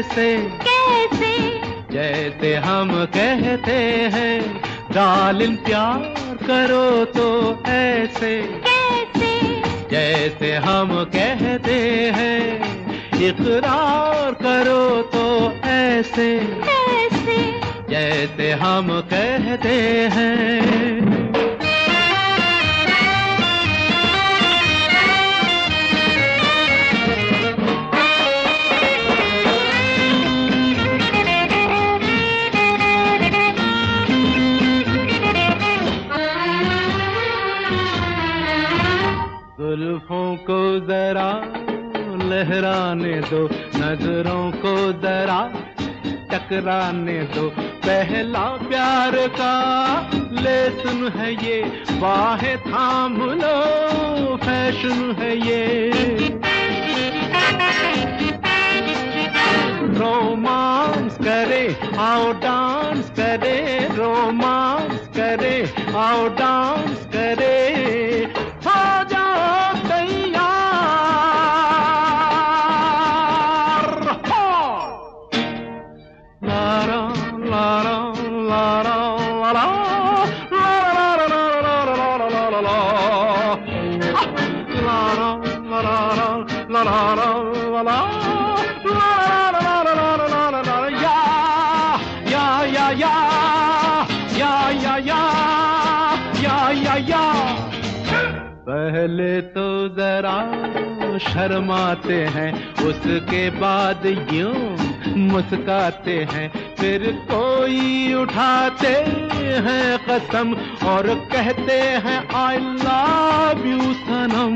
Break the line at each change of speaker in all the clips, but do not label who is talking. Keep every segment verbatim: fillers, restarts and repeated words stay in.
कैसे
कैसे
जैसे हम कहते हैं डार्लिंग प्यार करो तो ऐसे
कैसे
जैसे हम कहते हैं इकरार करो तो ऐसे
कैसे
जैसे हम कहते हैं। जुल्फों को जरा लहराने दो, नजरों को जरा टकराने दो, पहला प्यार का लेसन है ये, बाहें थाम लो फैशन है ये। रोमांस करे आओ डांस करे, रोमांस करे आओ डांस करे, हो जाओ तैयार। लारा लारा लारा लारा लारा लारा लारा लारा लारा पहले तो जरा शर्माते हैं, उसके बाद यूं मुस्काते हैं, फिर कोई उठाते हैं कसम और कहते हैं आई लव यू सनम।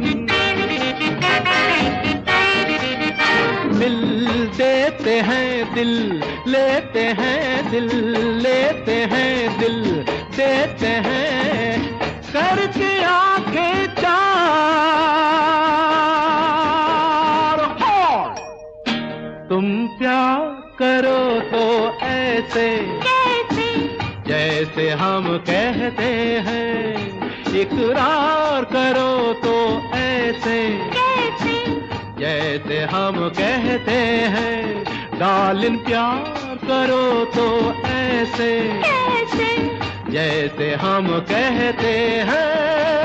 मिल देते हैं दिल लेते हैं, दिल लेते हैं दिल देते हैं, करके आंखें चार। तुम प्यार करो तो ऐसे
कैसे
जैसे हम कहते हैं, इकरार करो तो ऐसे
कैसे
जैसे हम कहते हैं, डार्लिंग प्यार करो तो ऐसे
कैसे
जैसे हम कहते हैं।